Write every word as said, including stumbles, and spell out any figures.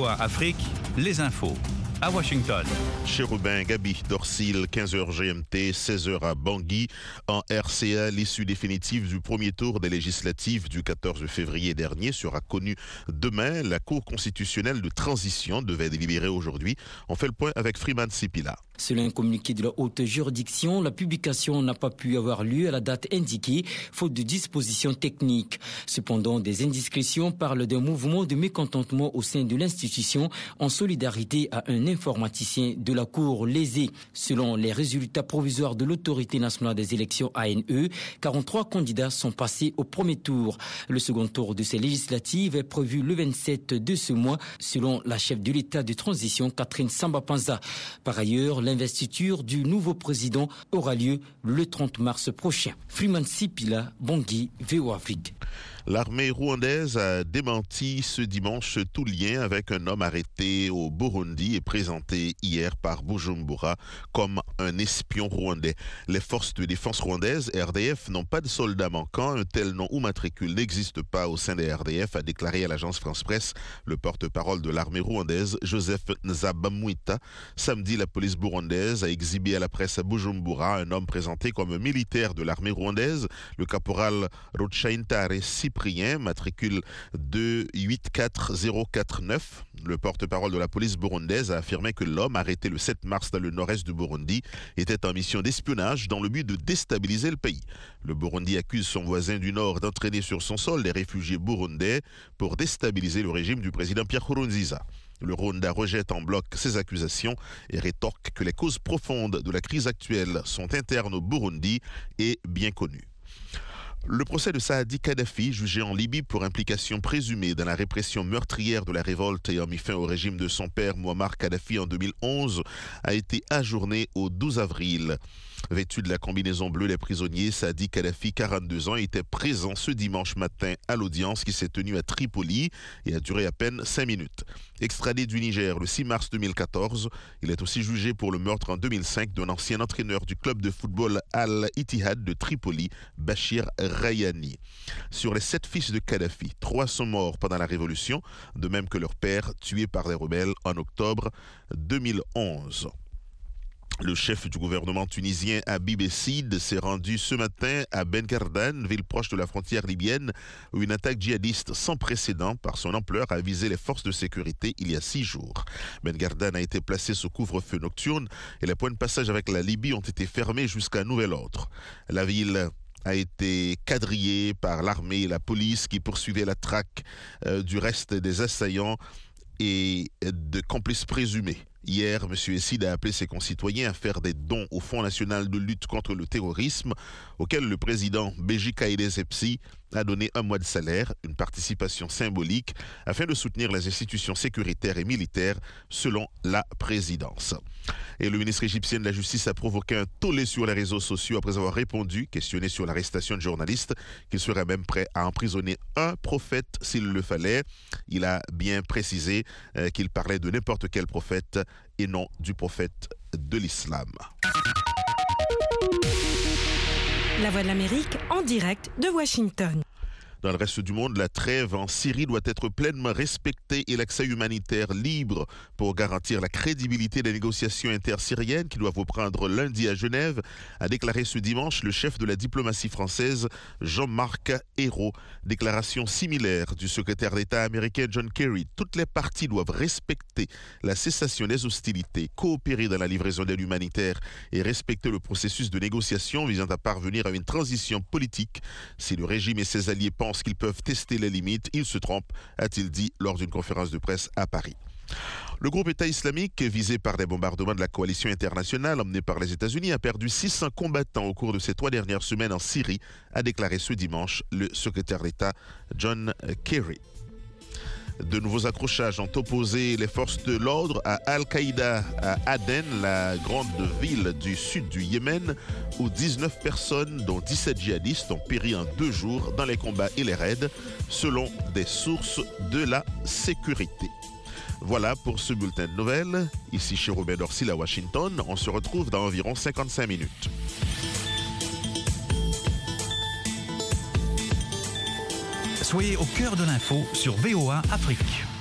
V O A Afrique, les infos à Washington. Chérubin, Gabi, Dorsil, quinze heures G M T, seize heures à Bangui. En R C A, l'issue définitive du premier tour des législatives du quatorze février dernier sera connue demain. La Cour constitutionnelle de transition devait délibérer aujourd'hui. On fait le point avec Freeman Sipila. Selon un communiqué de la haute juridiction, la publication n'a pas pu avoir lieu à la date indiquée, faute de dispositions techniques. Cependant, des indiscrétions parlent d'un mouvement de mécontentement au sein de l'institution en solidarité à un informaticien de la Cour lésé. Selon les résultats provisoires de l'Autorité nationale des élections A N E, quarante-trois candidats sont passés au premier tour. Le second tour de ces législatives est prévu le vingt-sept de ce mois, selon la chef de l'État de transition, Catherine Samba-Panza. Par ailleurs, l'investiture du nouveau président aura lieu le trente mars prochain. Freeman Sipila, Bangui, V O A Afrique. L'armée rwandaise a démenti ce dimanche tout lien avec un homme arrêté au Burundi et présenté hier par Bujumbura comme un espion rwandais. Les forces de défense rwandaises, R D F, n'ont pas de soldats manquants. Un tel nom ou matricule n'existe pas au sein des R D F, a déclaré à l'agence France-Presse le porte-parole de l'armée rwandaise, Joseph Nzabamwita. Samedi, la police burundaise a exhibé à la presse à Bujumbura un homme présenté comme un militaire de l'armée rwandaise, le caporal Ruchaintare Cyprien, matricule deux huit quatre zéro quatre neuf. Le porte-parole de la police burundaise a affirmé que l'homme, arrêté le sept mars dans le nord-est du Burundi, était en mission d'espionnage dans le but de déstabiliser le pays. Le Burundi accuse son voisin du nord d'entraîner sur son sol des réfugiés burundais pour déstabiliser le régime du président Pierre Nkurunziza. Le Rwanda rejette en bloc ces accusations et rétorque que les causes profondes de la crise actuelle sont internes au Burundi et bien connues. Le procès de Saadi Kadhafi, jugé en Libye pour implication présumée dans la répression meurtrière de la révolte ayant mis fin au régime de son père Muammar Kadhafi en deux mille onze, a été ajourné au douze avril. Vêtu de la combinaison bleue des prisonniers, Saadi Kadhafi, quarante-deux ans, était présent ce dimanche matin à l'audience qui s'est tenue à Tripoli et a duré à peine cinq minutes. Extradé du Niger le six mars deux mille quatorze, il est aussi jugé pour le meurtre en deux mille cinq d'un ancien entraîneur du club de football Al-Ittihad de Tripoli, Bachir Rayani. Sur les sept fils de Kadhafi, trois sont morts pendant la révolution, de même que leur père, tué par des rebelles en octobre deux mille onze. Le chef du gouvernement tunisien Habib Essid s'est rendu ce matin à Ben Gardan, ville proche de la frontière libyenne, où une attaque djihadiste sans précédent par son ampleur a visé les forces de sécurité il y a six jours. Ben Gardan a été placé sous couvre-feu nocturne et les points de passage avec la Libye ont été fermés jusqu'à nouvel ordre. La ville a été quadrillée par l'armée et la police qui poursuivaient la traque euh, du reste des assaillants et de complices présumés. Hier, M. Essid a appelé ses concitoyens à faire des dons au Fonds national de lutte contre le terrorisme, auquel le président Béji Caïd Essebsi a donné un mois de salaire, une participation symbolique, afin de soutenir les institutions sécuritaires et militaires, selon la présidence. Et le ministre égyptien de la Justice a provoqué un tollé sur les réseaux sociaux après avoir répondu, questionné sur l'arrestation de journalistes, qu'il serait même prêt à emprisonner un prophète s'il le fallait. Il a bien précisé euh, qu'il parlait de n'importe quel prophète et non du prophète de l'islam. La Voix de l'Amérique en direct de Washington. Dans le reste du monde, la trêve en Syrie doit être pleinement respectée et l'accès humanitaire libre pour garantir la crédibilité des négociations intersyriennes qui doivent reprendre lundi à Genève, a déclaré ce dimanche le chef de la diplomatie française, Jean-Marc Ayrault. Déclaration similaire du secrétaire d'État américain John Kerry. Toutes les parties doivent respecter la cessation des hostilités, coopérer dans la livraison d'aide humanitaire et respecter le processus de négociation visant à parvenir à une transition politique. Si le régime et ses alliés pensent qu'ils peuvent tester les limites, ils se trompent, a-t-il dit lors d'une conférence de presse à Paris. Le groupe État islamique, visé par des bombardements de la coalition internationale emmenée par les États-Unis, a perdu six cents combattants au cours de ces trois dernières semaines en Syrie, a déclaré ce dimanche le secrétaire d'État John Kerry. De nouveaux accrochages ont opposé les forces de l'ordre à Al-Qaïda à Aden, la grande ville du sud du Yémen, où dix-neuf personnes, dont dix-sept djihadistes, ont péri en deux jours dans les combats et les raids, selon des sources de la sécurité. Voilà pour ce bulletin de nouvelles. Ici chez Robert Dorsil à Washington. On se retrouve dans environ cinquante-cinq minutes. Soyez au cœur de l'info sur V O A Afrique.